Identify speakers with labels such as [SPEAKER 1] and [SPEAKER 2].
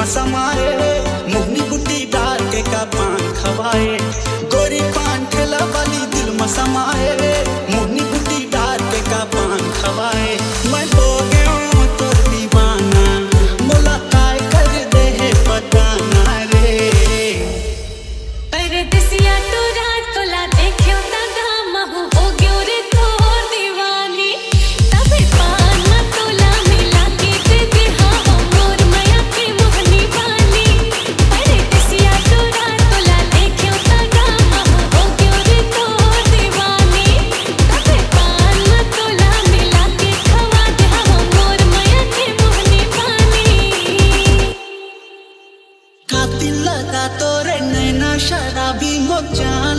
[SPEAKER 1] समाए, मुहनी गुटी डाल के का पान खवाए। गोरी पान ठेला वाली दिल में समाए, मुहनी गुटी डाल के का पान खवाए। मैं हो गया हूँ तोर दीवाना, मुलाकात कर दे है पता ना रे।
[SPEAKER 2] परदेसिया तोरा तोला देखियो ता गाम हो गयो रे तोर दीवानी। तबे पान में तोला मिला के दे दे हाँ मोर माया के मोहनी बानी। परदेसिया तोरा तोला देखियो ता गाम हो गयो रे तोर दीवानी। तबे पान में तोला मिला के खवा दे हाँ मोर माया के मोहनी बानी।
[SPEAKER 1] कातिल लगा तोरे नैना शराबी हो जान।